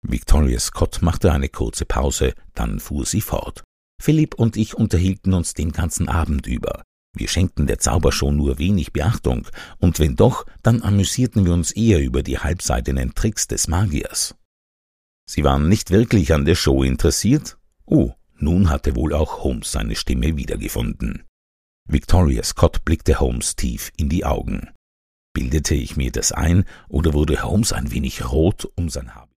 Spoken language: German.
Victoria Scott machte eine kurze Pause, dann fuhr sie fort. Philipp und ich unterhielten uns den ganzen Abend über. Wir schenkten der Zaubershow nur wenig Beachtung, und wenn doch, dann amüsierten wir uns eher über die halbseidenen Tricks des Magiers. Sie waren nicht wirklich an der Show interessiert? Oh, nun hatte wohl auch Holmes seine Stimme wiedergefunden. Victoria Scott blickte Holmes tief in die Augen. Bildete ich mir das ein, oder wurde Holmes ein wenig rot um sein Haar?